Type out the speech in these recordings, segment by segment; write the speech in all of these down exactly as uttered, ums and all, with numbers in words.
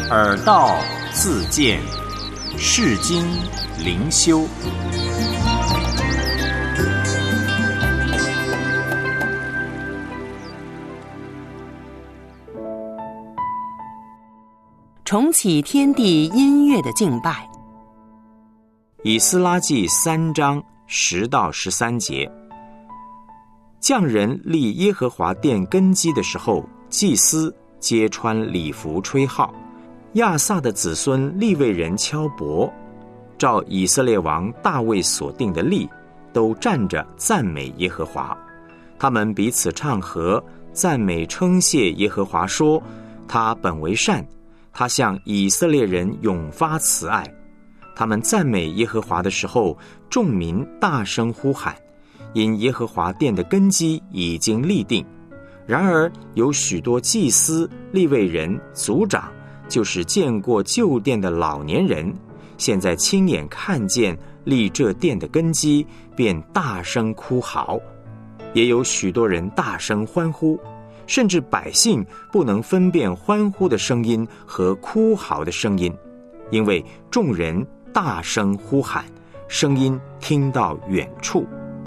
耳道自见，世经灵修。 重启天地音乐的敬拜。 以斯拉记三章十到十三节，匠人立耶和华殿根基的时候，祭司皆穿礼服吹号，亚萨的子孙利未人敲钹，照以色列王大卫所定的例，都站着赞美耶和华。他们彼此唱和，赞美称谢耶和华，说：他本为善，他向以色列人永发慈爱。他们赞美耶和华的时候，众民大声呼喊，因耶和华殿的根基已经立定。然而有许多祭司、利未人、族长，就是见过旧殿的老年人，现在亲眼看见立这殿的根基，便大声哭嚎。也有许多人大声欢呼，甚至百姓不能分辨欢呼的声音和哭嚎的声音，因为众人大声呼喊，声音听到远处。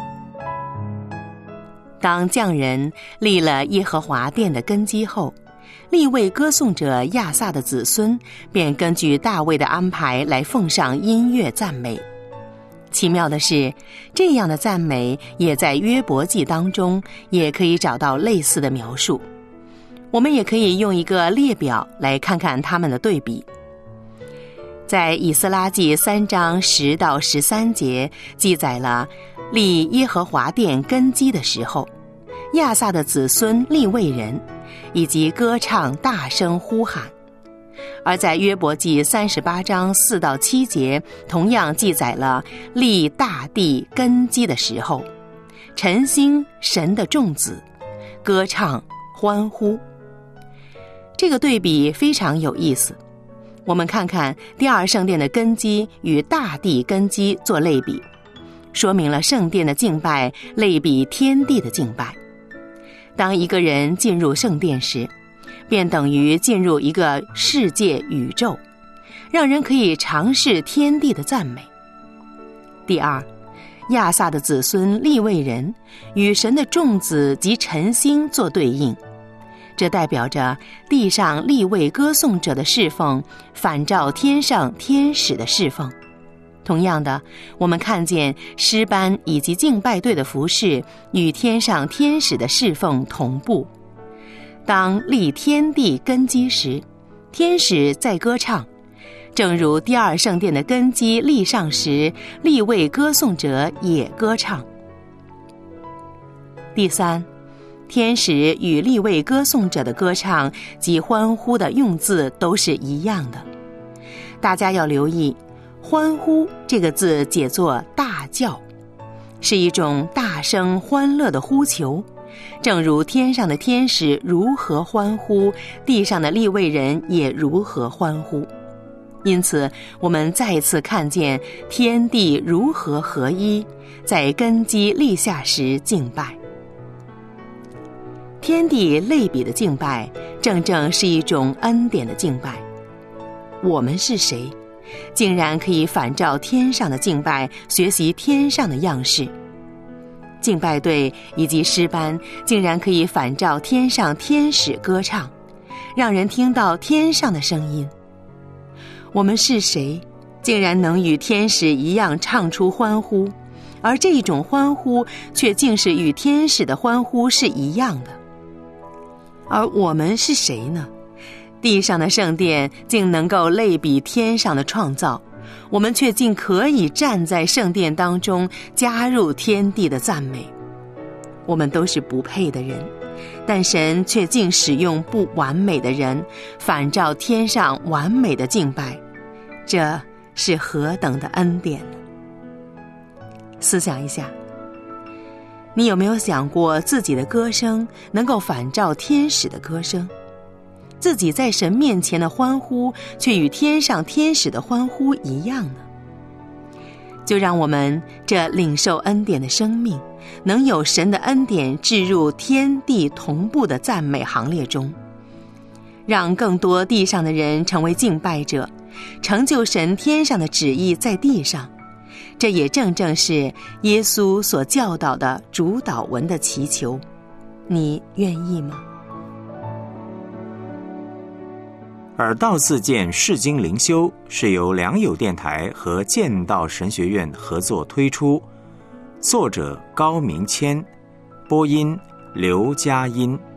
当匠人立了耶和华殿的根基后，利未歌颂者亚萨的子孙便根据大卫的安排来奉上音乐赞美。奇妙的是，这样的赞美也在约伯记当中也可以找到类似的描述。我们也可以用一个列表来看看他们的对比。在以斯拉记三章十到十三节记载了立耶和华殿根基的时候，亚萨的子孙利未人以及歌唱大声呼喊。而在约伯记三十八章四到七节同样记载了立大地根基的时候，晨星神的众子歌唱欢呼。这个对比非常有意思。我们看看第二圣殿的根基与大地根基做类比，说明了圣殿的敬拜类比天地的敬拜。当一个人进入圣殿时，便等于进入一个世界宇宙，让人可以尝试天地的赞美。第二，亚萨的子孙利未人与神的众子及晨星做对应，这代表着地上利未歌颂者的侍奉反照天上天使的侍奉。同样的，我们看见诗班以及敬拜队的服事与天上天使的侍奉同步。当立天地根基时，天使在歌唱，正如第二圣殿的根基立上时，利未歌颂者也歌唱。第三，天使与利未歌颂者的歌唱及欢呼的用字都是一样的。大家要留意，欢呼这个字解作大叫，是一种大声欢乐的呼求，正如天上的天使如何欢呼，地上的利未人也如何欢呼。因此我们再一次看见天地如何合一，在根基立下时敬拜。天地类比的敬拜正正是一种恩典的敬拜。我们是谁，竟然可以反照天上的敬拜，学习天上的样式。敬拜队以及诗班竟然可以反照天上天使歌唱，让人听到天上的声音。我们是谁，竟然能与天使一样唱出欢呼，而这种欢呼却竟是与天使的欢呼是一样的。而我们是谁呢？地上的圣殿竟能够类比天上的创造，我们却竟可以站在圣殿当中，加入天地的赞美。我们都是不配的人，但神却竟使用不完美的人，反照天上完美的敬拜，这是何等的恩典呢？思想一下，你有没有想过自己的歌声能够反照天使的歌声？自己在神面前的欢呼却与天上天使的欢呼一样呢？就让我们这领受恩典的生命，能有神的恩典置入天地同步的赞美行列中， 让更多地上的人成为敬拜者，成就神天上的旨意在地上。这也正正是耶稣所教导的主祷文的祈求。你愿意吗？ 耳道自荐释经灵修是由良友电台和剑道神学院合作推出，作者高明谦，播音刘佳音。